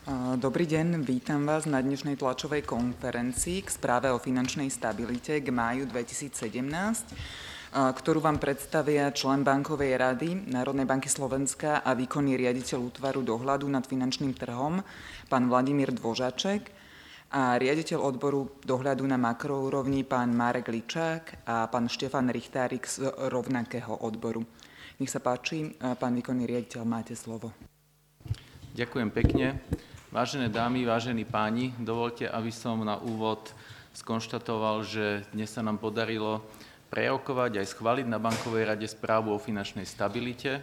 Dobrý deň, vítam vás na dnešnej tlačovej konferencii k správe o finančnej stabilite k máju 2017, ktorú vám predstavia člen Bankovej rady Národnej banky Slovenska a výkonný riaditeľ útvaru dohľadu nad finančným trhom, pán Vladimír Dvožáček, a riaditeľ odboru dohľadu na makroúrovni, pán Marek Ličák a pán Štefan Richtárik z rovnakého odboru. Nech sa páči, pán výkonný riaditeľ, máte slovo. Ďakujem pekne. Vážené dámy, vážení páni, dovoľte, aby som na úvod skonštatoval, že dnes sa nám podarilo prerokovať aj schváliť na Bankovej rade správu o finančnej stabilite.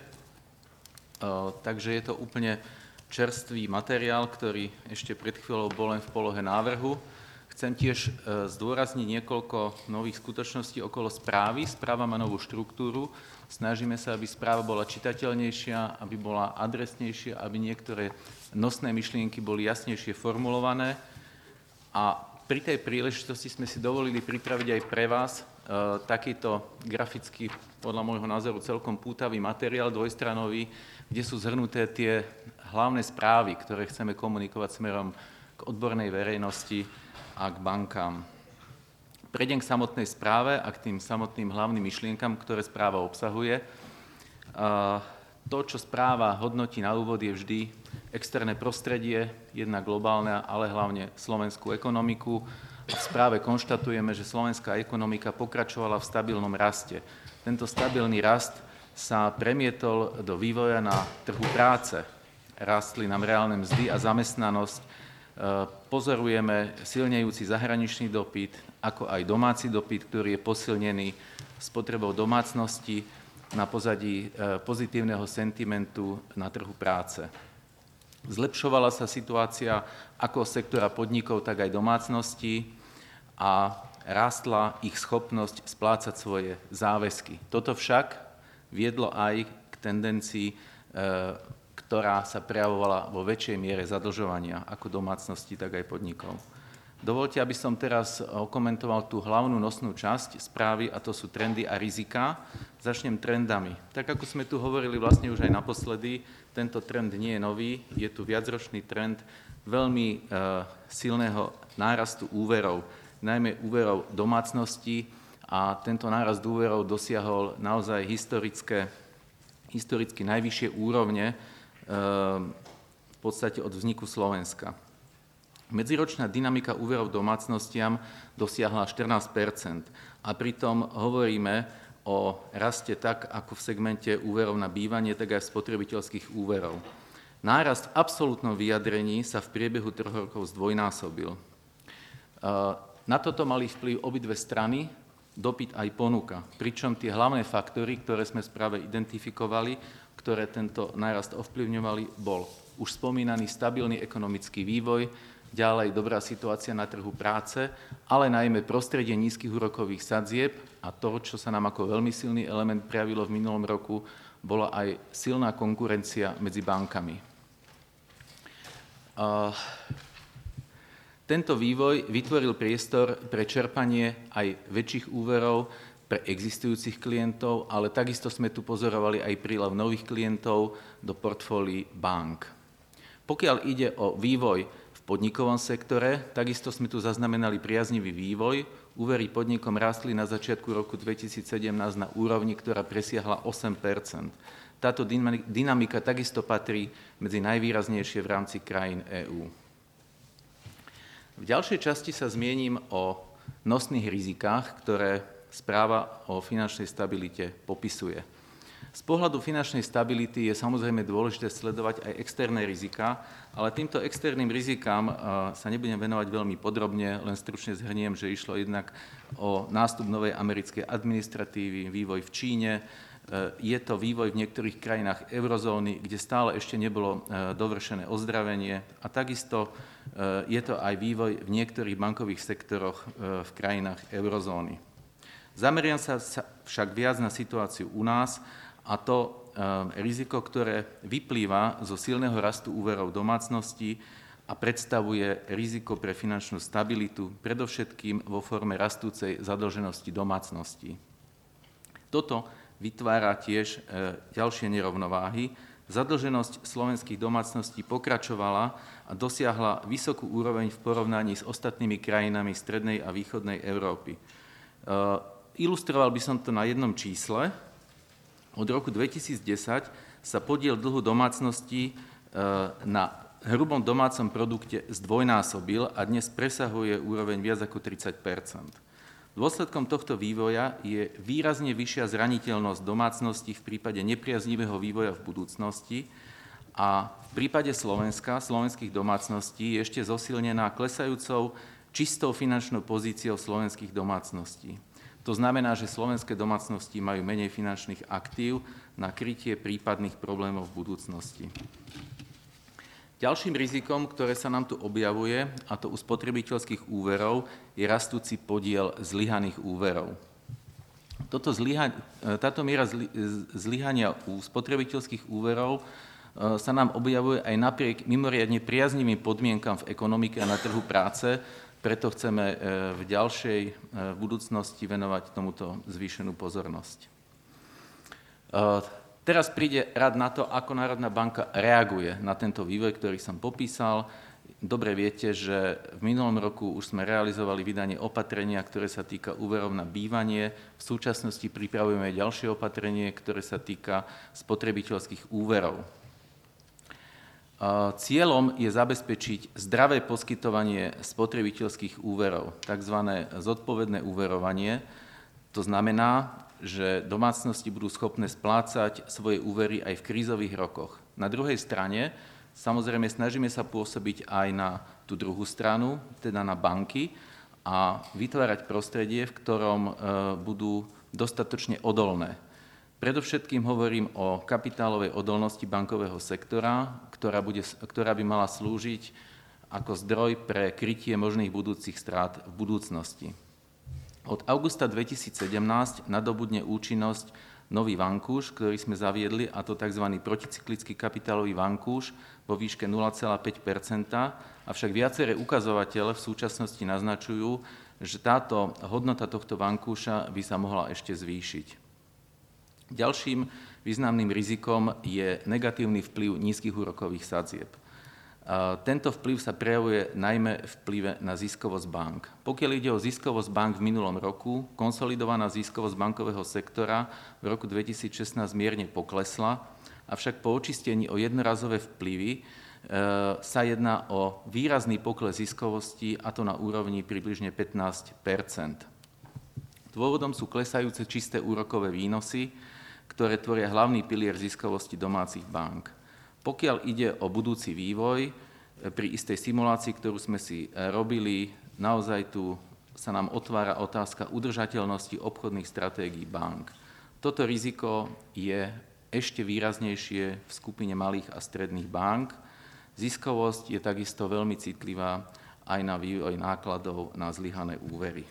Takže je to úplne čerstvý materiál, ktorý ešte pred chvíľou bol len v polohe návrhu. Chcem tiež zdôrazniť niekoľko nových skutočností okolo správy. Správa má novú štruktúru. Snažíme sa, aby správa bola čitateľnejšia, aby bola adresnejšia, aby niektoré nosné myšlienky boli jasnejšie formulované. A pri tej príležitosti sme si dovolili pripraviť aj pre vás takýto grafický, podľa môjho názoru celkom pútavý materiál, dvojstranový, kde sú zhrnuté tie hlavné správy, ktoré chceme komunikovať smerom k odbornej verejnosti a k bankám. Prejdem k samotnej správe a k tým samotným hlavným myšlienkam, ktoré správa obsahuje. To, čo správa hodnotí na úvod, je vždy externé prostredie, jednak globálne, ale hlavne slovenskú ekonomiku. V správe konštatujeme, že slovenská ekonomika pokračovala v stabilnom raste. Tento stabilný rast sa premietol do vývoja na trhu práce. Rástli nám reálne mzdy a zamestnanosť. Pozorujeme silnejúci zahraničný dopyt, ako aj domáci dopyt, ktorý je posilnený spotrebou domácnosti na pozadí pozitívneho sentimentu na trhu práce. Zlepšovala sa situácia ako sektora podnikov, tak aj domácností a rástla ich schopnosť splácať svoje záväzky. Toto však viedlo aj k tendencii, ktorá sa prejavovala vo väčšej miere zadlžovania ako domácnosti, tak aj podnikov. Dovoľte, aby som teraz okomentoval tú hlavnú nosnú časť správy, a to sú trendy a riziká. Začnem trendami. Tak ako sme tu hovorili vlastne už aj naposledy, tento trend nie je nový, je tu viacročný trend veľmi silného nárastu úverov, najmä úverov domácností, a tento nárast úverov dosiahol naozaj historicky najvyššie úrovne v podstate od vzniku Slovenska. Medziročná dynamika úverov domácnostiam dosiahla 14%, a pritom hovoríme o raste tak ako v segmente úverov na bývanie, tak aj spotrebiteľských úverov. Nárast v absolútnom vyjadrení sa v priebehu 3 rokov zdvojnásobil. Na toto mali vplyv obidve strany, dopyt aj ponuka, pričom tie hlavné faktory, ktoré sme v správe identifikovali, ktoré tento nárast ovplyvňovali, bol už spomínaný stabilný ekonomický vývoj, ďalej dobrá situácia na trhu práce, ale najmä prostredie nízkych úrokových sadzieb, a to, čo sa nám ako veľmi silný element prejavilo v minulom roku, bola aj silná konkurencia medzi bankami. Tento vývoj vytvoril priestor pre čerpanie aj väčších úverov pre existujúcich klientov, ale takisto sme tu pozorovali aj prílev nových klientov do portfólií bank. Pokiaľ ide o vývoj v podnikovom sektore, takisto sme tu zaznamenali priaznivý vývoj. Úvery podnikom rástli na začiatku roku 2017 na úrovni, ktorá presiahla 8%. Táto dynamika takisto patrí medzi najvýraznejšie v rámci krajín EÚ. V ďalšej časti sa zmienim o nosných rizikách, ktoré správa o finančnej stabilite popisuje. Z pohľadu finančnej stability je samozrejme dôležité sledovať aj externé riziká, ale týmto externým rizikám sa nebudem venovať veľmi podrobne, len stručne zhrniem, že išlo jednak o nástup novej americkej administratívy, vývoj v Číne. Je to vývoj v niektorých krajinách eurozóny, kde stále ešte nebolo dovršené ozdravenie, a takisto je to aj vývoj v niektorých bankových sektoroch v krajinách eurozóny. Zameriam sa však viac na situáciu u nás, a to riziko, ktoré vyplýva zo silného rastu úverov domácností a predstavuje riziko pre finančnú stabilitu, predovšetkým vo forme rastúcej zadlženosti domácností. Toto vytvára tiež ďalšie nerovnováhy, Zadlženosť slovenských domácností pokračovala a dosiahla vysokú úroveň v porovnaní s ostatnými krajinami strednej a východnej Európy. Ilustroval by som to na jednom čísle. Od roku 2010 sa podiel dlhu domácností na hrubom domácom produkte zdvojnásobil a dnes presahuje úroveň viac ako 30 Dôsledkom tohto vývoja je výrazne vyššia zraniteľnosť domácností v prípade nepriaznivého vývoja v budúcnosti a v prípade Slovenska, slovenských domácností je ešte zosilnená klesajúcou čistou finančnou pozíciou slovenských domácností. To znamená, že slovenské domácnosti majú menej finančných aktív na krytie prípadných problémov v budúcnosti. Ďalším rizikom, ktoré sa nám tu objavuje, a to u spotrebiteľských úverov, je rastúci podiel zlyhaných úverov. Táto miera zlyhania u spotrebiteľských úverov sa nám objavuje aj napriek mimoriadne priaznivým podmienkam v ekonomike a na trhu práce, preto chceme v ďalšej budúcnosti venovať tomuto zvýšenú pozornosť. Teraz príde rad na to, ako Národná banka reaguje na tento vývoj, ktorý som popísal. Dobre viete, že v minulom roku už sme realizovali vydanie opatrenia, ktoré sa týka úverov na bývanie. V súčasnosti pripravujeme ďalšie opatrenie, ktoré sa týka spotrebiteľských úverov. Cieľom je zabezpečiť zdravé poskytovanie spotrebiteľských úverov, tzv. Zodpovedné úverovanie. To znamená, že domácnosti budú schopné splácať svoje úvery aj v krízových rokoch. Na druhej strane, samozrejme, snažíme sa pôsobiť aj na tú druhú stranu, teda na banky, a vytvárať prostredie, v ktorom budú dostatočne odolné. Predovšetkým hovorím o kapitálovej odolnosti bankového sektora, ktorá by mala slúžiť ako zdroj pre krytie možných budúcich strát v budúcnosti. Od augusta 2017 nadobudne účinnosť nový vankúš, ktorý sme zaviedli, a to tzv. Proticyklický kapitálový vankúš vo výške 0,5 avšak viaceré ukazovatele v súčasnosti naznačujú, že táto hodnota tohto vankúša by sa mohla ešte zvýšiť. Ďalším významným rizikom je negatívny vplyv nízkych úrokových sadzieb. Tento vplyv sa prejavuje najmä vplyve na ziskovosť bank. Pokiaľ ide o ziskovosť bank v minulom roku, konsolidovaná ziskovosť bankového sektora v roku 2016 mierne poklesla, avšak po očistení o jednorazové vplyvy sa jedná o výrazný pokles ziskovosti, a to na úrovni približne 15 Dôvodom sú klesajúce čisté úrokové výnosy, ktoré tvoria hlavný pilier ziskovosti domácich bank. Pokiaľ ide o budúci vývoj, pri istej simulácii, ktorú sme si robili, naozaj tu sa nám otvára otázka udržateľnosti obchodných stratégií bank. Toto riziko je ešte výraznejšie v skupine malých a stredných bank. Ziskovosť je takisto veľmi citlivá aj na vývoj nákladov na zlyhané úvery.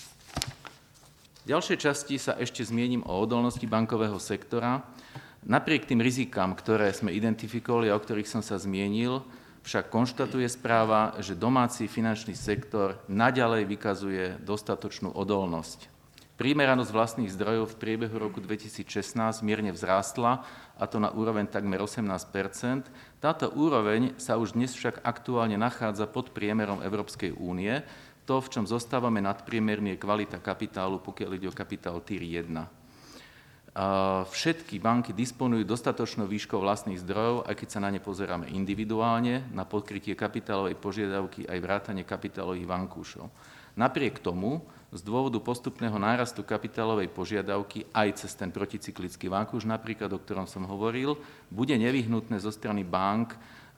V ďalšej časti sa ešte zmienim o odolnosti bankového sektora. Napriek tým rizikám, ktoré sme identifikovali a o ktorých som sa zmienil, však konštatuje správa, že domáci finančný sektor naďalej vykazuje dostatočnú odolnosť. Primeranosť vlastných zdrojov v priebehu roku 2016 mierne vzrástla, a to na úroveň takmer 18 Táto úroveň sa už dnes však aktuálne nachádza pod priemerom Európskej únie. To, v čom zostávame nadpriemerný, je kvalita kapitálu, pokiaľ ide o kapitál Tier 1. Všetky banky disponujú dostatočnou výškou vlastných zdrojov, aj keď sa na ne pozeráme individuálne, na pokrytie kapitálovej požiadavky aj vrátane kapitálových vankúšov. Napriek tomu, z dôvodu postupného nárastu kapitálovej požiadavky aj cez ten proticyklický vankúš, napríklad, o ktorom som hovoril, bude nevyhnutné zo strany bank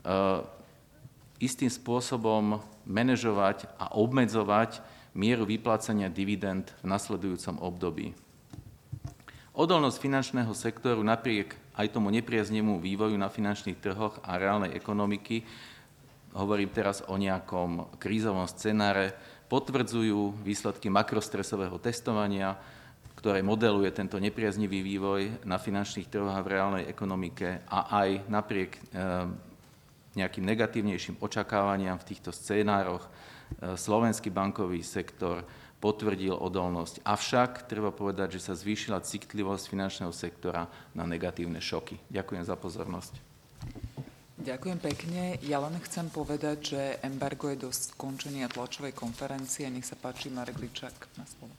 istým spôsobom manažovať a obmedzovať mieru vyplácania dividend v nasledujúcom období. Odolnosť finančného sektoru napriek aj tomu nepriaznému vývoju na finančných trhoch a reálnej ekonomiky, hovorím teraz o nejakom krízovom scenáre, potvrdzujú výsledky makrostresového testovania, ktoré modeluje tento nepriaznivý vývoj na finančných trhoch a v reálnej ekonomike, a aj napriek nejakým negatívnejším očakávaniam v týchto scénároch slovenský bankový sektor potvrdil odolnosť. Avšak treba povedať, že sa zvýšila citlivosť finančného sektora na negatívne šoky. Ďakujem za pozornosť. Ďakujem pekne. Ja len chcem povedať, že embargo je do skončenia tlačovej konferencie. Nech sa páči, Marek Ličák na slovo.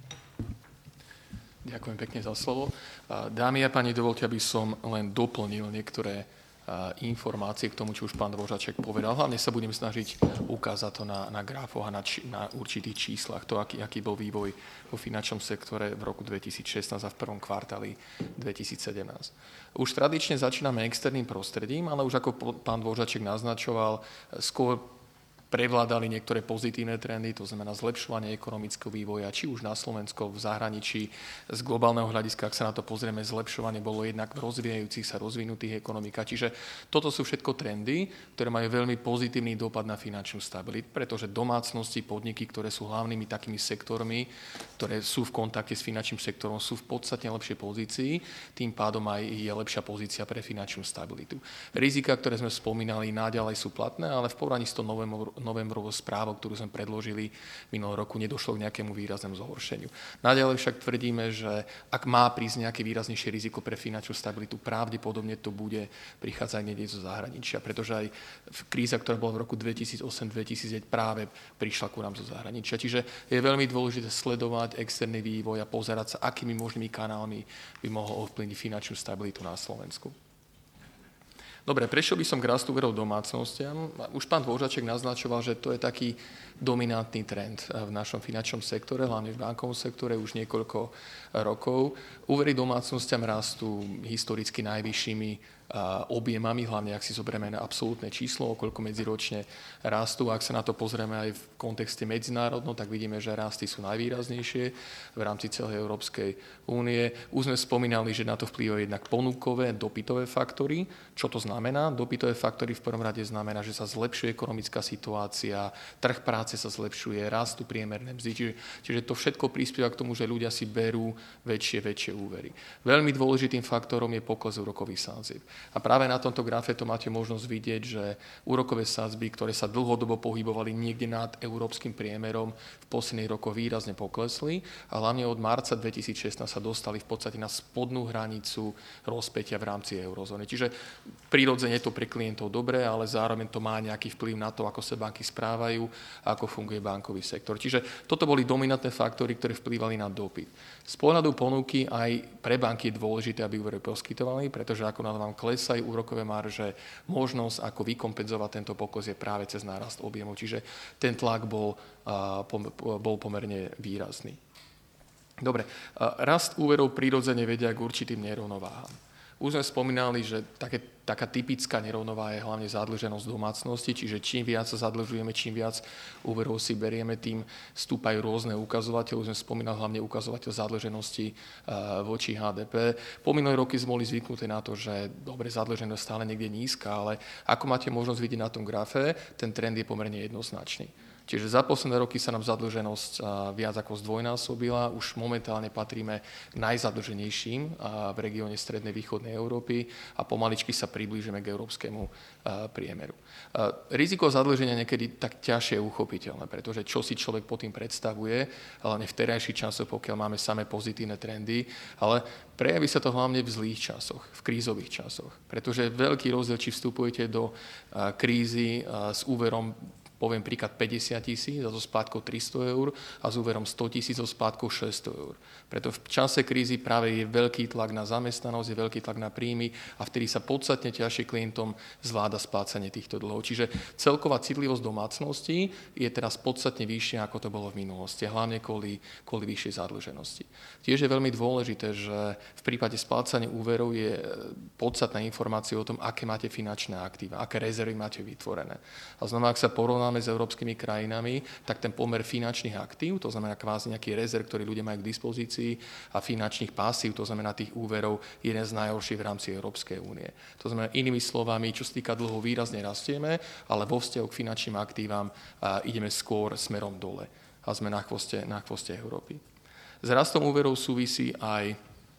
Ďakujem pekne za slovo. Dámy a páni, dovoľte, aby som len doplnil niektoré informácie k tomu, čo už pán Dvořáček povedal. Hlavne sa budem snažiť ukázať to na grafoch a na určitých číslach, to, aký bol vývoj vo finančnom sektore v roku 2016 a v prvom kvartáli 2017. Už tradične začíname externým prostredím, ale už ako pán Dvořáček naznačoval, skôr prevládali niektoré pozitívne trendy, to znamená zlepšovanie ekonomického vývoja, či už na Slovensku, v zahraničí. Z globálneho hľadiska, ak sa na to pozrieme, zlepšovanie bolo jednak v rozvíjajúcich sa, rozvinutých ekonomikách. Čiže toto sú všetko trendy, ktoré majú veľmi pozitívny dopad na finančnú stabilitu, pretože domácnosti, podniky, ktoré sú hlavnými takými sektormi, ktoré sú v kontakte s finančným sektorom, sú v podstatne lepšej pozícii, tým pádom aj je lepšia pozícia pre finančnú stabilitu. Rizika, ktoré sme spomínali, naďalej sú platné, ale v porovnaní s novembrovou správou, ktorú sme predložili minulý roku, nedošlo k nejakému výraznému zhoršeniu. Naďalej však tvrdíme, že ak má prísť nejaké výraznejšie riziko pre finančnú stabilitu, pravdepodobne to bude prichádzať niekde zo zahraničia, pretože aj kríza, ktorá bola v roku 2008-2009, práve prišla ku nám zo zahraničia. Čiže je veľmi dôležité sledovať externý vývoj a pozerať sa, akými možnými kanálmi by mohol ovplyvniť finančnú stabilitu na Slovensku. Dobre, prešiel by som k rastu úverov domácnostiam. Už pán Dvořáček naznačoval, že to je taký dominantný trend v našom finančnom sektore, hlavne v bankovom sektore už niekoľko rokov. Úvery domácnostiam rastú historicky najvyššími objemami, hlavne ak si zoberieme na absolútne číslo, koľko medziročne rastú. Ak sa na to pozrieme aj v kontexte medzinárodnom, tak vidíme, že rasty sú najvýraznejšie v rámci celej Európskej únie. Už sme spomínali, že na to vplyvajú jednak ponukové, dopytové faktory. Čo to znamená? Dopytové faktory v prvom rade znamená, že sa zlepšuje ekonomická situácia, trh práce sa zlepšuje, rastú priemerné mzdy. Čiže to všetko prispieva k tomu, že ľudia si berú väčšie úvery. Veľmi dôležitým faktorom je pokles úrokových sádzieb. A práve na tomto grafe to máte možnosť vidieť, že úrokové sadzby, ktoré sa dlhodobo pohybovali niekde nad európskym priemerom, v posledných rokoch výrazne poklesli a hlavne od marca 2016 sa dostali v podstate na spodnú hranicu rozpätia v rámci eurozóny. Čiže prirodzene je to pre klientov dobré, ale zároveň to má nejaký vplyv na to, ako sa banky správajú a ako funguje bankový sektor. Čiže toto boli dominantné faktory, ktoré vplývali na dopyt. Z pohľadu ponuky aj pre banky je dôležité, aby úvery poskytovali, pretože ako nám klesajú úrokové marže, možnosť, ako vykompenzovať tento pokles je práve cez nárast objemov. Čiže ten tlak bol pomerne výrazný. Dobre, rast úverov prirodzene vedia k určitým nerovnováham. Už sme spomínali, že taká typická nerovnováha je hlavne zadlženosť domácnosti, čiže čím viac sa zadlžujeme, čím viac úverov si berieme, tým stúpajú rôzne ukazovatele. Už sme spomínali hlavne ukazovateľ zadlženosti voči HDP. Po minulé roky sme boli zvyknutí na to, že dobre, zadlženosť stále niekde nízka, ale ako máte možnosť vidieť na tom grafe, ten trend je pomerne jednoznačný. Čiže za posledné roky sa nám zadlženosť viac ako zdvojnásobila. Už momentálne patríme k najzadlženejším v regióne strednej východnej Európy a pomaličky sa priblížime k európskemu priemeru. Riziko zadlženia niekedy tak ťažšie je uchopiteľné, pretože čo si človek pod tým predstavuje, hlavne v terajších časoch, pokiaľ máme samé pozitívne trendy, ale prejaví sa to hlavne v zlých časoch, v krízových časoch, pretože je veľký rozdiel, či vstupujete do krízy s úverom, poviem príklad 50 000 za so splátkou 300 eur a s úverom 100 000 so splátkou 600 eur. Preto v čase krízy práve je veľký tlak na zamestnanosť, je veľký tlak na príjmy a vtedy sa podstatne ťažšie klientom zvláda splácanie týchto dlhov. Čiže celková citlivosť domácností je teraz podstatne vyššia, ako to bolo v minulosti, hlavne kvôli vyššej zadlženosti. Tiež je veľmi dôležité, že v prípade splácania úverov je podstatná informácia o tom, aké máte finančné aktíva, aké rezervy máte vytvorené. A znamená, ak sa porovnáme s európskymi krajinami, tak ten pomer finančných aktív, to znamená kvázi nejaký rezerv, ktorý ľudia majú k dispozícii, a finančných pasív, to znamená tých úverov, jeden z najhorších v rámci Európskej únie. To znamená inými slovami, čo sa týka dlhov, výrazne rastieme, ale vo vzťahu k finančným aktívam ideme skôr smerom dole a sme na chvoste Európy. S rastom úverov súvisí aj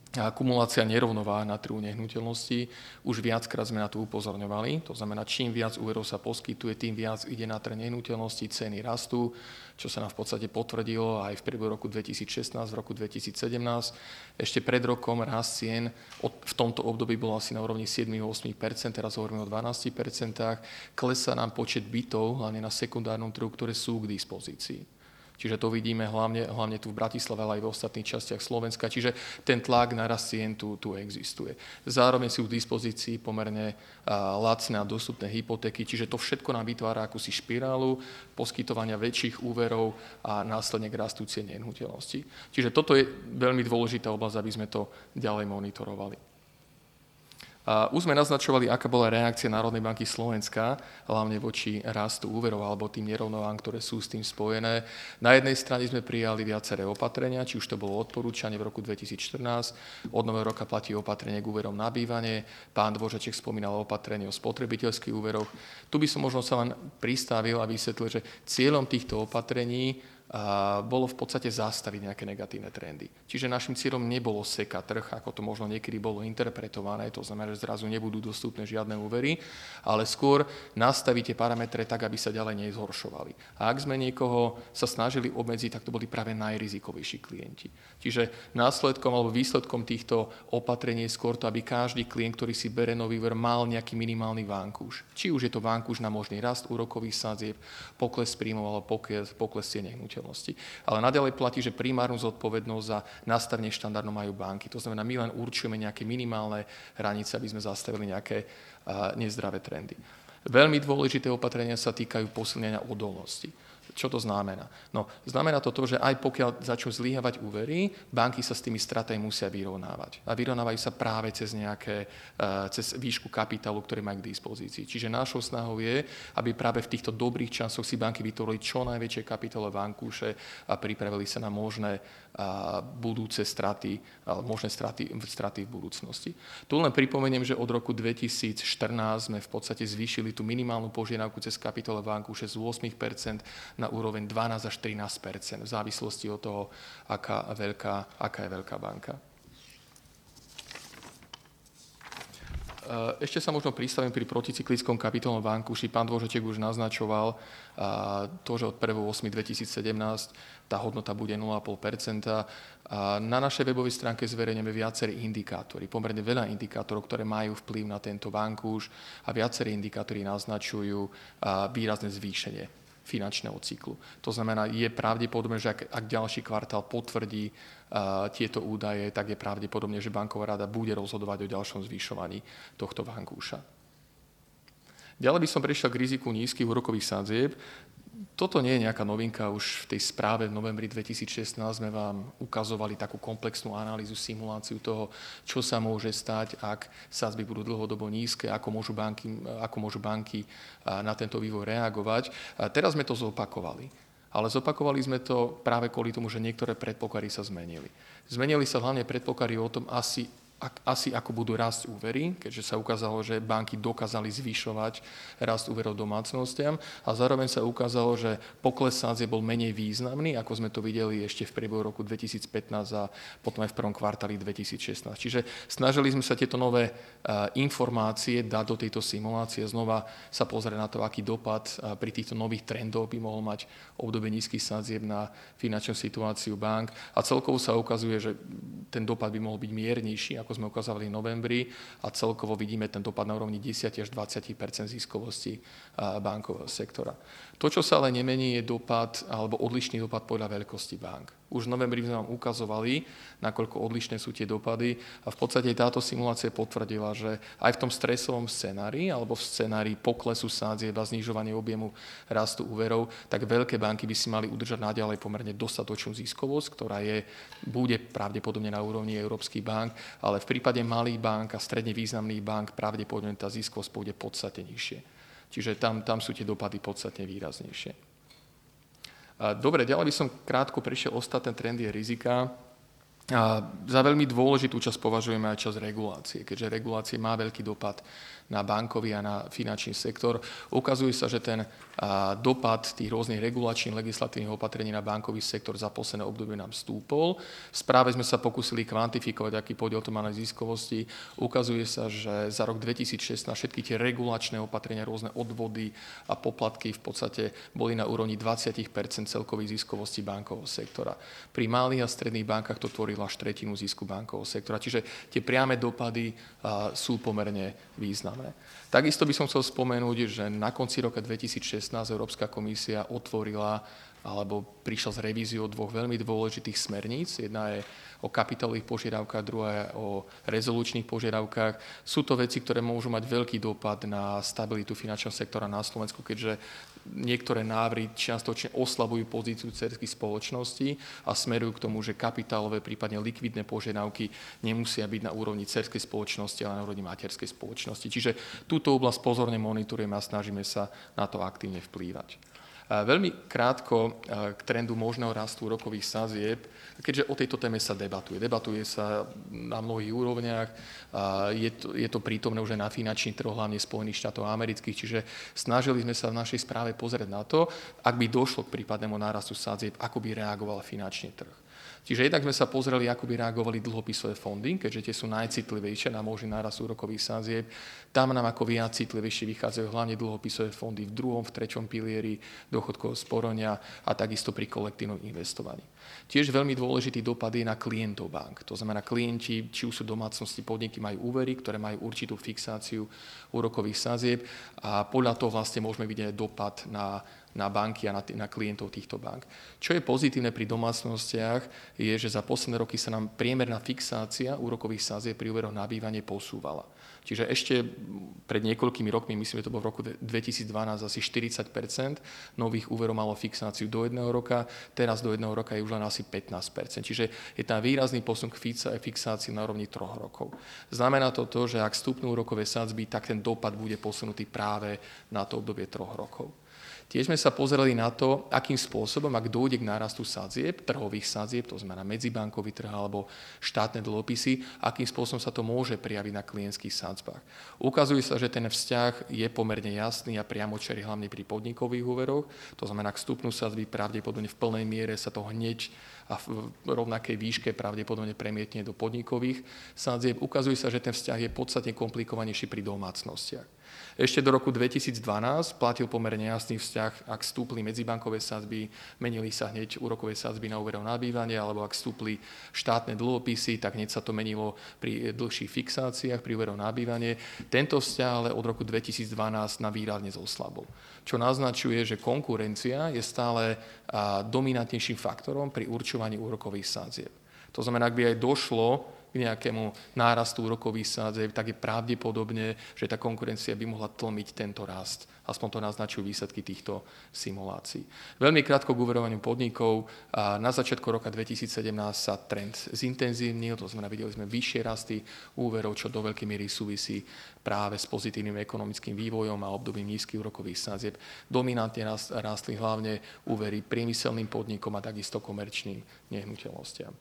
akumulácia nerovnováh na trhu nehnuteľností. Už viackrát sme na to upozorňovali. To znamená, čím viac úverov sa poskytuje, tým viac ide na trh nehnuteľností, ceny rastú, čo sa nám v podstate potvrdilo aj v priebehu roku 2016, v roku 2017. Ešte pred rokom rast cien v tomto období bol asi na úrovni 7-8%, teraz hovoríme o 12%. Klesá nám počet bytov, hlavne na sekundárnom trhu, ktoré sú k dispozícii. Čiže to vidíme hlavne tu v Bratislave, ale aj v ostatných častiach Slovenska. Čiže ten tlak na rast cien tu existuje. Zároveň sú k dispozícii pomerne lacné a dostupné hypotéky, čiže to všetko nám vytvára akúsi špirálu poskytovania väčších úverov a následne k rastu cien nehnuteľností. Čiže toto je veľmi dôležitá oblasť, aby sme to ďalej monitorovali. Už sme naznačovali, aká bola reakcia Národnej banky Slovenska, hlavne voči rastu úverov alebo tým nerovnovám, ktoré sú s tým spojené. Na jednej strane sme prijali viaceré opatrenia, či už to bolo odporúčanie v roku 2014, od nového roka platí opatrenie k úverom na bývanie, pán Dvořáček spomínal opatrenie o spotrebiteľských úveroch. Tu by som možno sa len pristavil a vysvetlil, že cieľom týchto opatrení bolo v podstate zastaviť nejaké negatívne trendy. Čiže našim cieľom nebolo sekať trh, ako to možno niekedy bolo interpretované, to znamená, že zrazu nebudú dostupné žiadne úvery, ale skôr nastaviť tie parametre tak, aby sa ďalej nezhoršovali. A ak sme niekoho sa snažili obmedziť, tak to boli práve najrizikovejší klienti. Čiže následkom alebo výsledkom týchto opatrení je skôr to, aby každý klient, ktorý si bere nový úver, mal nejaký minimálny vankúš. Či už je to vankúš na možný rast úrokových sadzieb, pokles príjmov alebo pokles cien nehnuteľností. Ale naďalej platí, že primárnu zodpovednosť za nastavenie štandardov majú banky. To znamená, my len určujeme nejaké minimálne hranice, aby sme zastavili nejaké nezdravé trendy. Veľmi dôležité opatrenia sa týkajú posilnenia odolnosti. Čo to znamená? No, znamená to, že aj pokiaľ začnú zlyhávať úvery, banky sa s tými stratami musia vyrovnávať. A vyrovnávajú sa práve cez výšku kapitálu, ktorý majú k dispozícii. Čiže našou snahou je, aby práve v týchto dobrých časoch si banky vytvorili čo najväčšie kapitálové vankúše a pripravili sa na možné budúce straty, možné straty v budúcnosti. Tu len pripomeniem, že od roku 2014 sme v podstate zvýšili tú minimálnu požiadavku cez kapitálové vankúše z 8% na úroveň 12 až 13%, v závislosti od toho, aká je veľká banka. Ešte sa možno pristavím pri proticyklickom kapitálnom vankúši. Pán Dvořáček už naznačoval to, že od 1.8.2017 tá hodnota bude 0,5%. Na našej webovej stránke zverejneme viaceré indikátory, pomerne veľa indikátorov, ktoré majú vplyv na tento vankúš a viaceré indikátory naznačujú výrazné zvýšenie finančného cyklu. To znamená, je pravdepodobné, že ak ďalší kvartál potvrdí tieto údaje, tak je pravdepodobné, že banková rada bude rozhodovať o ďalšom zvyšovaní tohto vankúša. Ďalej by som prešiel k riziku nízkych úrokových sadzieb. Toto nie je nejaká novinka, už v tej správe v novembri 2016 sme vám ukazovali takú komplexnú analýzu, simuláciu toho, čo sa môže stať, ak sadzby budú dlhodobo nízke, ako môžu banky na tento vývoj reagovať. Teraz sme to zopakovali. Ale zopakovali sme to práve kvôli tomu, že niektoré predpoklady sa zmenili. Zmenili sa hlavne predpoklady o tom, asi ako budú rásť úvery, keďže sa ukázalo, že banky dokázali zvyšovať rast úverov domácnostiam a zároveň sa ukázalo, že pokles sadzieb bol menej významný, ako sme to videli ešte v priebehu roku 2015 a potom aj v prvom kvartáli 2016. Čiže snažili sme sa tieto nové informácie dať do tejto simulácie, znova sa pozrieť na to, aký dopad pri týchto nových trendoch by mohol mať obdobie nízkych sadzieb na finančnú situáciu bank a celkovo sa ukazuje, že ten dopad by mohol byť miernejší, ako sme ukazovali v novembri a celkovo vidíme ten dopad na úrovni 10 až 20% ziskovosti bankového sektora. To, čo sa ale nemení, je dopad alebo odlišný dopad podľa veľkosti bank. Už v novembri sme vám ukazovali, nakoľko odlišné sú tie dopady a v podstate táto simulácia potvrdila, že aj v tom stresovom scenári alebo v scenári poklesu sadzieb a znižovania objemu rastu úverov, tak veľké banky by si mali udržať naďalej pomerne dostatočnú ziskovosť, ktorá bude pravdepodobne na úrovni európskych bank, ale v prípade malých bank a stredne významných bank pravdepodobne tá ziskovosť pôjde podstatne nižšie. Čiže tam sú tie dopady podstatne výraznejšie. Dobre, ďalej by som krátko prešiel ostatné trendy a rizika. A za veľmi dôležitú časť považujeme aj časť regulácie, keďže regulácie má veľký dopad na bankový a na finančný sektor. Ukazuje sa, že ten dopad tých rôznych regulačných legislatívnych opatrení na bankový sektor za posledné obdobie nám stúpol. V správe sme sa pokúsili kvantifikovať, aký podiel to má na ziskovosti. Ukazuje sa, že za rok 2016 všetky tie regulačné opatrenia, rôzne odvody a poplatky v podstate boli na úrovni 20% celkových ziskovosti bankového sektora. Pri malých a stredných bankách to tvorilo až tretinu zisku bankového sektora. Čiže tie priame dopady sú pomerne významné. Takisto by som chcel spomenúť, že na konci roka 2016 Európska komisia otvorila alebo prišla s revíziou dvoch veľmi dôležitých smerníc. Jedna je o kapitálových požiadavkách, druhá je o rezolučných požiadavkách. Sú to veci, ktoré môžu mať veľký dopad na stabilitu finančného sektora na Slovensku, keďže niektoré návrhy čiastočne oslabujú pozíciu dcérskych spoločností a smerujú k tomu, že kapitálové, prípadne likvidné požiadavky nemusia byť na úrovni dcérskej spoločnosti, ale na úrovni materskej spoločnosti. Čiže túto oblasť pozorne monitorujeme a snažíme sa na to aktívne vplývať. Veľmi krátko k trendu možného rastu úrokových sadzieb, keďže o tejto téme sa debatuje. Debatuje sa na mnohých úrovniach, je to prítomné už aj na finančných trhoch, hlavne Spojených štátov amerických, čiže snažili sme sa v našej správe pozrieť na to, ak by došlo k prípadnému nárastu sadzieb, ako by reagoval finančný trh. Čiže jednak sme sa pozreli, ako by reagovali dlhopisové fondy, keďže tie sú najcitlivejšie na možný nárast úrokových sadzieb. Tam nám ako viac citlivejšie vychádzajú hlavne dlhopisové fondy v druhom, v treťom pilieri dôchodkového sporenia a takisto pri kolektívnom investovaní. Tiež veľmi dôležitý dopad je na klientov bank. To znamená, klienti, či už sú domácnosti, podniky, majú úvery, ktoré majú určitú fixáciu úrokových sadzieb a podľa toho vlastne môžeme vidieť dopad na banky a na klientov týchto bank. Čo je pozitívne pri domácnostiach, je, že za posledné roky sa nám priemerná fixácia úrokových sadzieb pri úveroch na bývanie posúvala. Čiže ešte pred niekoľkými rokmi, myslím, že to bolo v roku 2012, asi 40% nových úverov malo fixáciu do 1 roka, teraz do 1 roka je už len asi 15%. Čiže je tam výrazný posun k fixácii na úrovni 3 rokov. Znamená to, že ak stupnú úrokové sadzby, tak ten dopad bude posunutý práve na to obdobie 3 rokov. Tiež sme sa pozreli na to, akým spôsobom, ak dôjde k nárastu sadzieb, trhových sadzieb, to znamená medzibankový trh alebo štátne dlhopisy, akým spôsobom sa to môže prejaviť na klientských sadzbách. Ukazuje sa, že ten vzťah je pomerne jasný a priamočiary hlavne pri podnikových úveroch. To znamená, ak stupnú sadzby, pravdepodobne v plnej miere sa to hneď a v rovnakej výške pravdepodobne premietne do podnikových sadzieb. Ukazuje sa, že ten vzťah je podstatne komplikovanejší pri domácnostiach. Ešte do roku 2012 platil pomerne jasný vzťah, ak stúpli medzibankové sadzby, menili sa hneď úrokové sadzby na úverov na bývanie, alebo ak stúpli štátne dlhopisy, tak hneď sa to menilo pri dlhších fixáciách, pri úverov na bývanie. Tento vzťah ale od roku 2012 na výrazne zoslabol. Čo naznačuje, že konkurencia je stále dominantnejším faktorom pri určovaní úrokových sadzieb. To znamená, ak by aj došlo k nejakému nárastu úrokových sádzieb, tak je pravdepodobne, že tá konkurencia by mohla tlmiť tento rast. Aspoň to naznačujú výsledky týchto simulácií. Veľmi krátko k uverovaniu podnikov. Na začiatku roka 2017 sa trend zintenzívnil, to znamená, videli sme vyššie rasty úverov, čo do veľkej miery súvisí práve s pozitívnym ekonomickým vývojom a obdobím nízkych úrokových sádzieb. Dominantne rástli hlavne úvery priemyselným podnikom a takisto komerčným nehnuteľnostiam.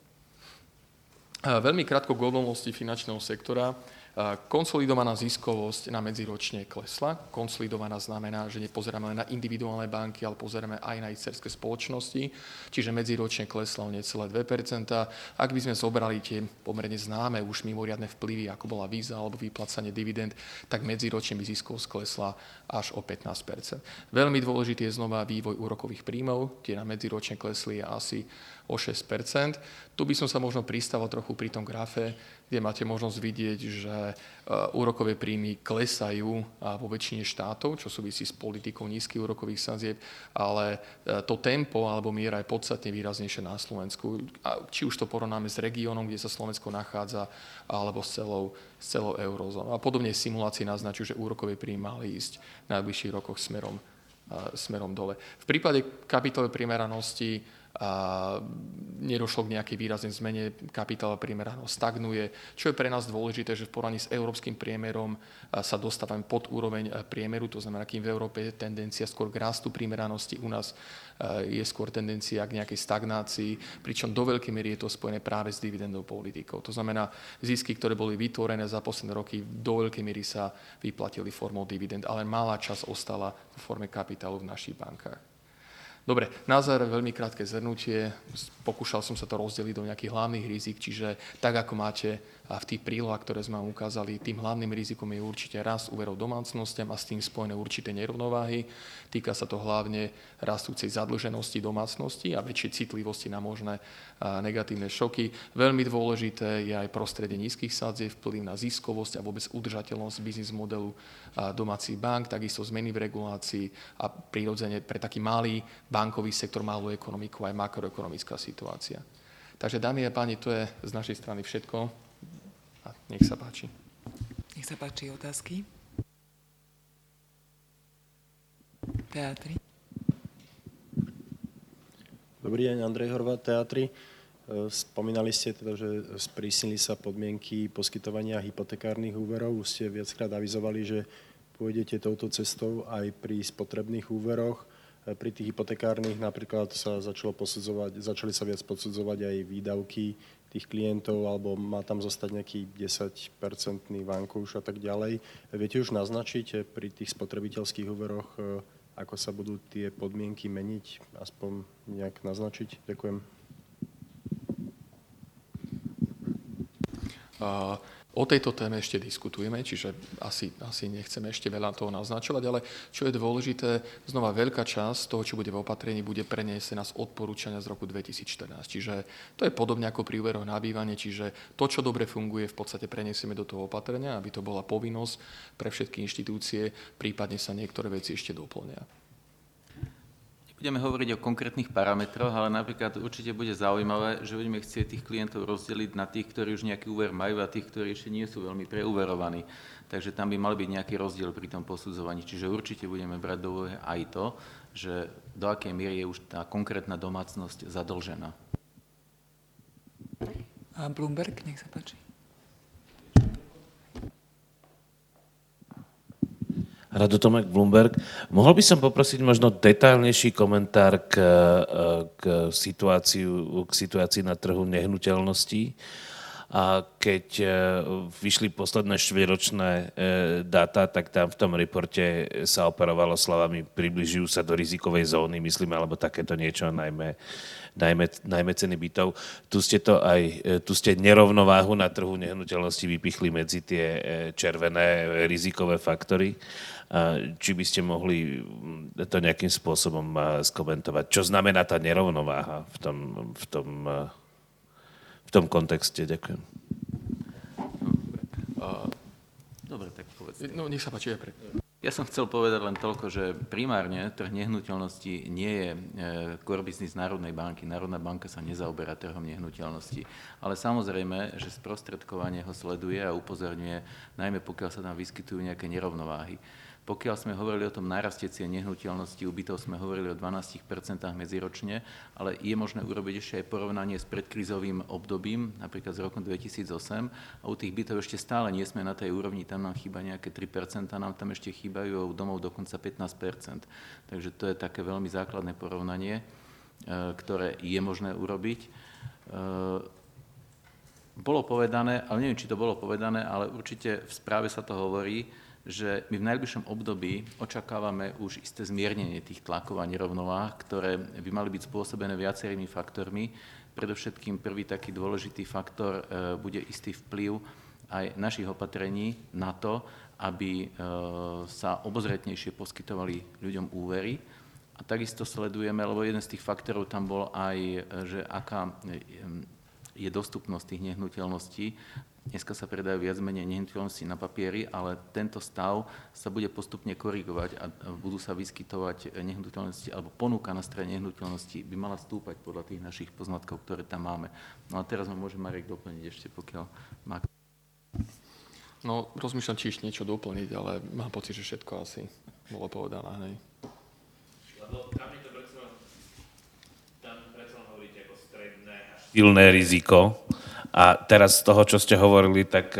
Veľmi krátko k globálnosti finančného sektora. Konsolidovaná ziskovosť na medziročne klesla. Konsolidovaná znamená, že nepozeráme len na individuálne banky, ale pozeráme aj na ich dcérske spoločnosti. Čiže medziročne klesla o necelé 2%. Ak by sme zobrali tie pomerne známe už mimoriadne vplyvy, ako bola víza alebo vyplácanie dividend, tak medziročne by ziskovosť klesla až o 15%. Veľmi dôležitý je znova vývoj úrokových príjmov. Tie na medziročne klesli asi o 6%. Tu by som sa možno pristával trochu pri tom grafe, kde máte možnosť vidieť, že úrokové príjmy klesajú vo väčšine štátov, čo súvisí s politikou nízkych úrokových sadzieb, ale to tempo alebo miera je podstatne výraznejšie na Slovensku. Či už to porovnáme s regiónom, kde sa Slovensko nachádza, alebo s celou eurozónou. A podobne simulácie naznačujú, že úrokové príjmy mali ísť v najbližších rokoch smerom dole. V prípade kapitálovej primeranosti nedošlo k nejakej výraznej zmene, kapitálová primeranosť stagnuje. Čo je pre nás dôležité, že v porovnaní s európskym priemerom sa dostávame pod úroveň priemeru, to znamená, kým v Európe je tendencia skôr k rastu primeranosti, u nás je skôr tendencia k nejakej stagnácii, pričom do veľkej miery je to spojené práve s dividendovou politikou. To znamená, zisky, ktoré boli vytvorené za posledné roky, do veľkej miery sa vyplatili formou dividend, ale malá časť ostala v forme kapitálu v našich bankách. Dobre, na záver veľmi krátke zhrnutie. Pokúšal som sa to rozdeliť do nejakých hlavných rizik, čiže tak, ako máte v tých prílohách, ktoré sme vám ukázali, tým hlavným rizikom je určite rast úverov domácnostiam a s tým spojené určité nerovnováhy. Týka sa to hlavne rastúcej zadlženosti domácnosti a väčšej citlivosti na možné negatívne šoky. Veľmi dôležité je aj prostredie nízkych sadzieb, vplyv na ziskovosť a vôbec udržateľnosť biznis modelu domácich bank, takisto zmeny v regulácii a prirodzene pre taký malý bankový sektor, malú ekonomiku aj makroekonomická situácia. Takže dámy a páni, to je z našej strany všetko. A nech sa páči. Nech sa páči otázky. Teatri. Dobrý deň, Andrej Horvát, Teatri. Spomínali ste teda, že sprísnili sa podmienky poskytovania hypotekárnych úverov. Už ste viackrát avizovali, že pôjdete touto cestou aj pri spotrebných úveroch. Pri tých hypotekárnych napríklad začali sa viac posudzovať aj výdavky tých klientov, alebo má tam zostať nejaký 10% vankúš a tak ďalej. Viete už naznačiť pri tých spotrebiteľských úveroch, ako sa budú tie podmienky meniť? Aspoň nejak naznačiť? Ďakujem. O tejto téme ešte diskutujeme, čiže asi nechceme ešte veľa toho naznačovať, ale čo je dôležité, znova veľká časť toho, čo bude v opatrení, bude prenesená z odporúčania z roku 2014. Čiže to je podobne ako pri úveroch na bývanie, čiže to, čo dobre funguje, v podstate prenesieme do toho opatrenia, aby to bola povinnosť pre všetky inštitúcie, prípadne sa niektoré veci ešte doplnia. Budeme hovoriť o konkrétnych parametroch, ale napríklad určite bude zaujímavé, že budeme chcieť tých klientov rozdeliť na tých, ktorí už nejaký úver majú a tých, ktorí ešte nie sú veľmi preúverovaní. Takže tam by mal byť nejaký rozdiel pri tom posudzovaní. Čiže určite budeme brať do úvahy aj to, že do akej miery je už tá konkrétna domácnosť zadlžená. A Bloomberg, nech sa páči. Rado Tomek, Bloomberg. Mohol by som poprosiť možno detailnejší komentár k situácii na trhu nehnuteľností. A keď vyšli posledné štvrťročné dáta, tak tam v tom reporte sa operovalo slovami približujú sa do rizikovej zóny, myslím, alebo takéto niečo, najmä ceny bytov. Tu ste nerovnováhu na trhu nehnuteľnosti vypichli medzi tie červené rizikové faktory. Či by ste mohli to nejakým spôsobom skomentovať? Čo znamená tá nerovnováha v tom kontexte? Ďakujem. Dobre, tak povedzte. No, nech sa páči, aj pre. Ja som chcel povedať len toľko, že primárne trh nehnuteľností nie je core business Národnej banky. Národná banka sa nezaoberá trhom nehnuteľností. Ale samozrejme, že sprostredkovanie ho sleduje a upozorňuje, najmä pokiaľ sa tam vyskytujú nejaké nerovnováhy. Pokiaľ sme hovorili o tom náraste cien nehnuteľností, u bytov sme hovorili o 12% medziročne, ale je možné urobiť ešte aj porovnanie s predkrízovým obdobím, napríklad z roku 2008, a u tých bytov ešte stále nie sme na tej úrovni, tam nám chýba nejaké 3%, nám tam ešte chýbajú a u domov dokonca 15%. Takže to je také veľmi základné porovnanie, ktoré je možné urobiť. Bolo povedané, ale neviem, či to bolo povedané, ale určite v správe sa to hovorí, že my v najbližšom období očakávame už isté zmiernenie tých tlakov a nerovnováh, ktoré by mali byť spôsobené viacerými faktormi. Predovšetkým prvý taký dôležitý faktor bude istý vplyv aj našich opatrení na to, aby sa obozretnejšie poskytovali ľuďom úvery. A takisto sledujeme, lebo jeden z tých faktorov tam bol aj, že aká je dostupnosť tých nehnuteľností. Dneska sa predajú viac menej nehnuteľnosti na papieri, ale tento stav sa bude postupne korigovať a budú sa vyskytovať nehnuteľnosti, alebo ponuka na strane nehnuteľnosti by mala stúpať podľa tých našich poznatkov, ktoré tam máme. No a teraz ma môže Marek doplniť ešte, pokiaľ má... No, rozmýšľam, či ešte niečo doplniť, ale mám pocit, že všetko asi bolo povedané. Hej. Lebo tam je to predsa len silné riziko. A teraz z toho, čo ste hovorili, tak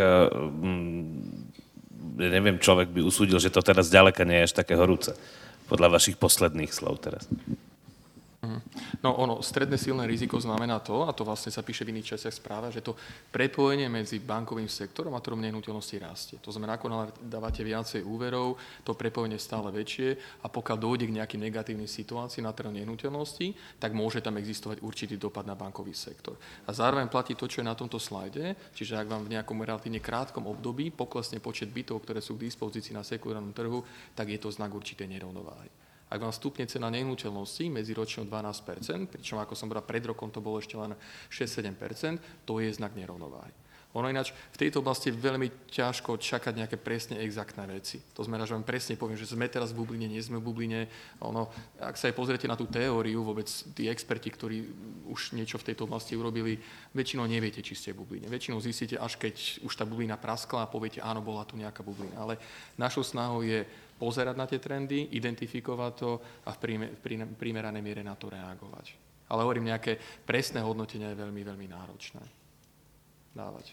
neviem, človek by usúdil, že to teraz ďaleka nie je až také horúce. Podľa vašich posledných slov teraz. No stredné silné riziko znamená to, a to vlastne sa píše v iných častiach správa, že to prepojenie medzi bankovým sektorom a trhom nehnuteľností rastie. To znamená, ako dávate viacej úverov, to prepojenie je stále väčšie a pokiaľ dôjde k nejakým negatívnym situáciám na trhu nehnuteľností, tak môže tam existovať určitý dopad na bankový sektor. A zároveň platí to, čo je na tomto slajde, čiže ak vám v nejakom relatívne krátkom období poklesne počet bytov, ktoré sú k dispozícii na sekundárnom trhu, tak je to znak určitej nerovnováhy. Ak vám stupne cena nehnuteľností medziročne o 12%, pričom ako som povedal, pred rokom to bolo ešte len 6-7%, to je znak nerovnováhy. Ono ináč v tejto oblasti je veľmi ťažko čakať nejaké presne exaktné veci. To znamená, že vám presne poviem, že sme teraz v bubline, nie sme v bubline. Ak sa aj pozriete na tú teóriu, vôbec tí experti, ktorí už niečo v tejto oblasti urobili, väčšinou neviete, či ste v bubline. Väčšinou zistíte, až keď už tá bublina praskla a poviete, áno, bola tu nejaká bublina. Ale našou snahou je pozerať na tie trendy, identifikovať to a v primeranej miere na to reagovať. Ale hovorím, nejaké presné hodnotenie je veľmi, veľmi náročné dávať.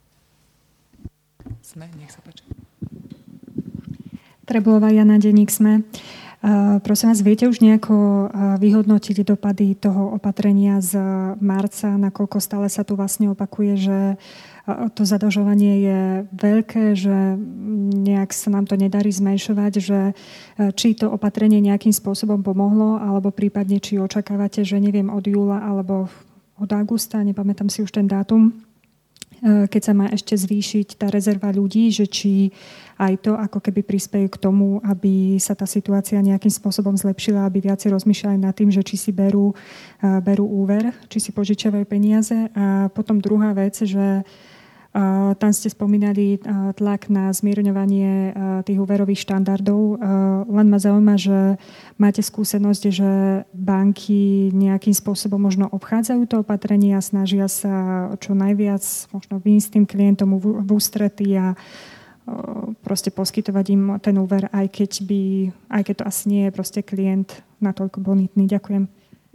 Nech sa páči. Trebulová Jana, denník SME. Prosím vás, viete už nejako vyhodnotiť dopady toho opatrenia z marca, nakoľko stále sa tu vlastne opakuje, že to zadlžovanie je veľké, že nejak sa nám to nedarí zmenšovať, že či to opatrenie nejakým spôsobom pomohlo, alebo prípadne či očakávate, že neviem, od júla alebo od augusta, nepamätám si už ten dátum, keď sa má ešte zvýšiť tá rezerva ľudí, že či aj to ako keby prispejú k tomu, aby sa tá situácia nejakým spôsobom zlepšila, aby viacej rozmýšľali nad tým, že či si berú úver, či si požičiavajú peniaze. A potom druhá vec, že tam ste spomínali tlak na zmierňovanie tých úverových štandardov. Len ma zaujíma, že máte skúsenosť, že banky nejakým spôsobom možno obchádzajú to opatrenie a snažia sa čo najviac možno výjsť tým klientom v ústretí a proste poskytovať im ten úver, aj keď to asi nie je proste klient natoľko bonitný. Ďakujem.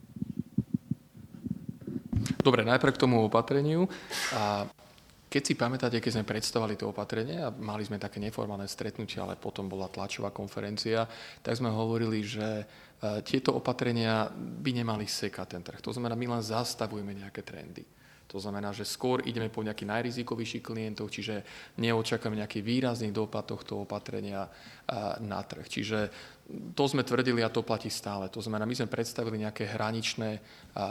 Dobre, najprv k tomu opatreniu. Keď si pamätáte, keď sme predstavovali to opatrenie a mali sme také neformálne stretnutie, ale potom bola tlačová konferencia, tak sme hovorili, že tieto opatrenia by nemali sekať ten trh. To znamená, my len zastavujeme nejaké trendy. To znamená, že skôr ideme po nejakých najrizikovejších klientov, čiže neočakávame nejaký výrazný dopad tohto opatrenia na trh. Čiže to sme tvrdili a to platí stále. To znamená, my sme predstavili nejaké hraničné,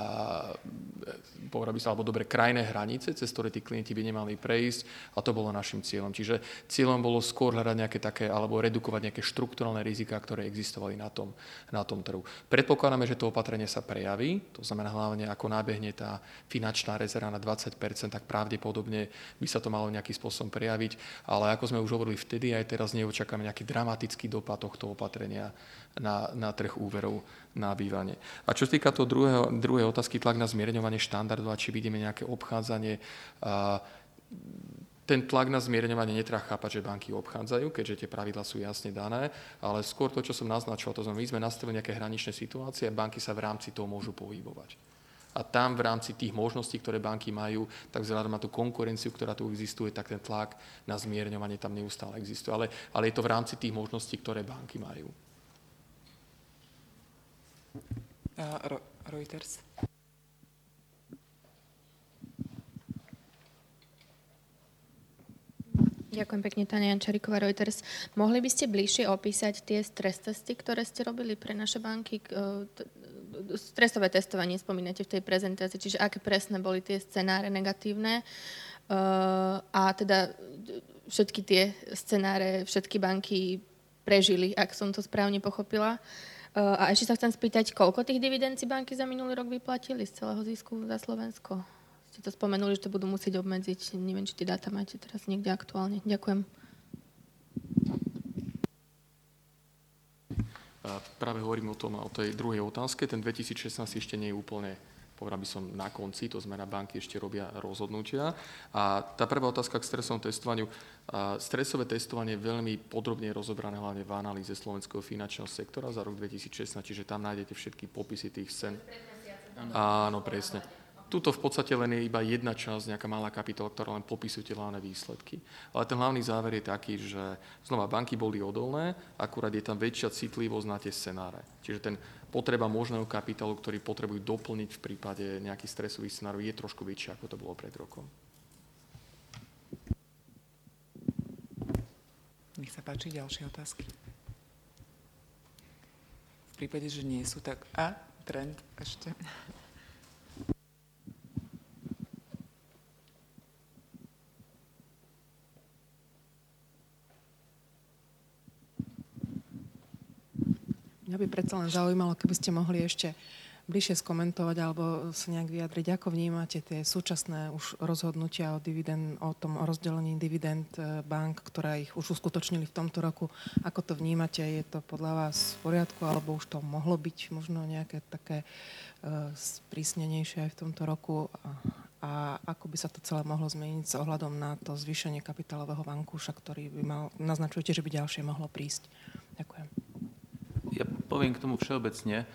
alebo dobre krajné hranice, cez ktoré tí klienti by nemali prejsť a to bolo našim cieľom. Čiže cieľom bolo skôr hľadať nejaké také, alebo redukovať nejaké štrukturálne riziká, ktoré existovali na tom trhu. Predpokladáme, že to opatrenie sa prejaví, to znamená hlavne ako nábehne tá finančná rezerva na 20%, tak pravdepodobne by sa to malo nejakým spôsobom prejaviť, ale ako sme už hovorili vtedy, aj teraz neočakáme nejaký dramatický dopad tohto opatrenia na trh úverov na bývanie. A čo sa týka toho druhej otázky, tlak na zmierňovanie štandardov a či vidíme nejaké obchádzanie, ten tlak na zmierňovanie netreba chápať, že banky obchádzajú, keďže tie pravidlá sú jasne dané, ale skôr to, čo som naznačil, to znamená, my sme nastavili nejaké hraničné situácie a banky sa v rámci toho môžu pohybovať. A tam v rámci tých možností, ktoré banky majú, tak vzhľadom na tú konkurenciu, ktorá tu existuje, tak ten tlak na zmierňovanie tam neustále existuje. Ale je to v rámci tých možností, ktoré banky majú. Reuters. Ďakujem pekne, Tania Jančaríková, Reuters. Mohli by ste bližšie opísať tie stres testy, ktoré ste robili pre naše banky? Stresové testovanie spomínate v tej prezentácii, čiže aké presne boli tie scenáre negatívne a teda všetky tie scenáre, všetky banky prežili, ak som to správne pochopila. A ešte sa chcem spýtať, koľko tých dividend si banky za minulý rok vyplatili z celého zisku za Slovensko? Ste to spomenuli, že to budú musieť obmedziť. Neviem, či tie dáta máte teraz niekde aktuálne. Ďakujem. Práve hovorím o tej druhej otázke. Ten 2016 ešte nie je úplne, povedal by som, na konci, to znamená, banky ešte robia rozhodnutia. A tá prvá otázka k stresovom testovaniu. Stresové testovanie je veľmi podrobne rozobrané hlavne v analýze slovenského finančného sektora za rok 2016, čiže tam nájdete všetky popisy tých scén. Áno, presne. Tuto v podstate len je iba jedna časť, nejaká malá kapitola, ktorá len popisuje tie hlavné výsledky. Ale ten hlavný záver je taký, že znova banky boli odolné, akurát je tam väčšia citlivosť na tie scenáre. Čiže ten potreba možného kapitálu, ktorý potrebujú doplniť v prípade nejakých stresových scenárov, je trošku väčšia, ako to bolo pred rokom. Nech sa páči, ďalšie otázky. V prípade, že nie sú, tak... Trend ešte. Mňa by predsa len zaujímalo, keby ste mohli ešte bližšie skomentovať alebo sa nejak vyjadriť, ako vnímate tie súčasné už rozhodnutia o tom rozdelení dividend bank, ktoré ich už uskutočnili v tomto roku. Ako to vnímate? Je to podľa vás v poriadku, alebo už to mohlo byť možno nejaké také sprísnenejšie aj v tomto roku? A ako by sa to celé mohlo zmeniť s ohľadom na to zvýšenie kapitálového vankúša, ktorý by naznačujete, že by ďalšie mohlo prísť? Ďakujem. Ja poviem k tomu všeobecne.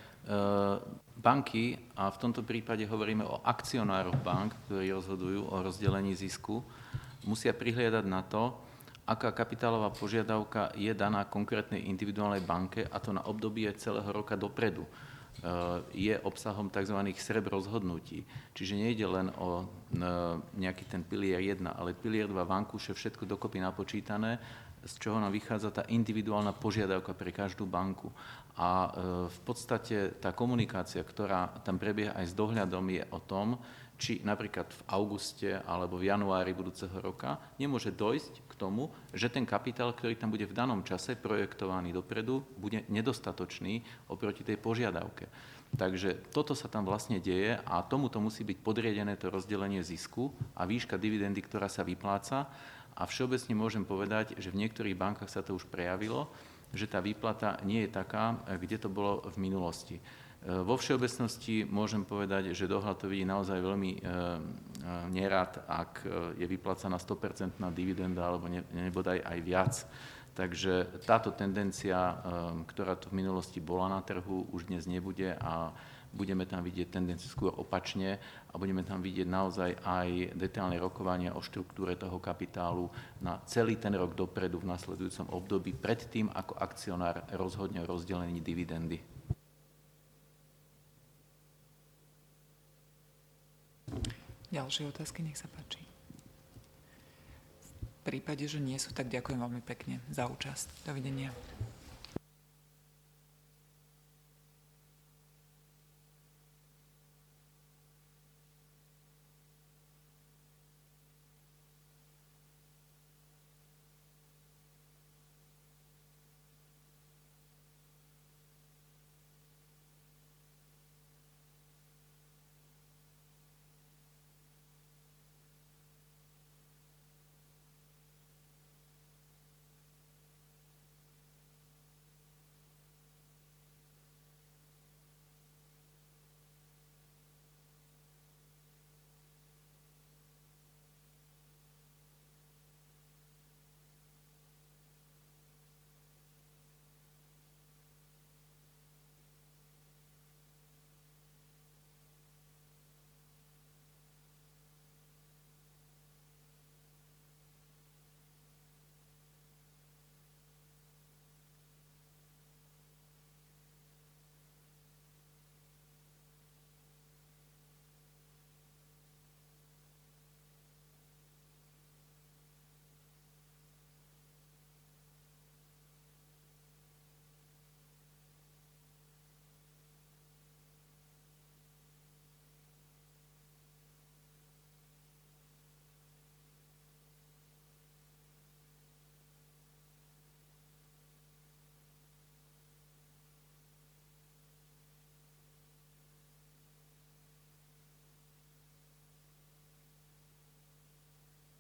Banky, a v tomto prípade hovoríme o akcionároch bank, ktorí rozhodujú o rozdelení zisku, musia prihliadať na to, aká kapitálová požiadavka je daná konkrétnej individuálnej banke, a to na obdobie celého roka dopredu. Je obsahom tzv. SREP rozhodnutí. Čiže nejde len o nejaký ten pilier 1, ale pilier 2 vankúše, všetko dokopy napočítané, z čoho nám vychádza tá individuálna požiadavka pre každú banku. A v podstate tá komunikácia, ktorá tam prebieha aj s dohľadom, je o tom, či napríklad v auguste alebo v januári budúceho roka nemôže dojsť k tomu, že ten kapitál, ktorý tam bude v danom čase projektovaný dopredu, bude nedostatočný oproti tej požiadavke. Takže toto sa tam vlastne deje a tomuto musí byť podriadené to rozdelenie zisku a výška dividendy, ktorá sa vypláca. A všeobecne môžem povedať, že v niektorých bankách sa to už prejavilo, že tá výplata nie je taká, kde to bolo v minulosti. Vo všeobecnosti môžem povedať, že dohľad to vidí naozaj veľmi nerad, ak je vyplácaná 100% dividenda alebo nebodaj aj viac. Takže táto tendencia, ktorá tu v minulosti bola na trhu, už dnes nebude a budeme tam vidieť tendenciu skôr opačne a budeme tam vidieť naozaj aj detailné rokovania o štruktúre toho kapitálu na celý ten rok dopredu v nasledujúcom období predtým, ako akcionár rozhodne o rozdelení dividendy. Ďalšie otázky, nech sa páči. V prípade, že nie sú, tak ďakujem veľmi pekne za účasť. Dovidenia.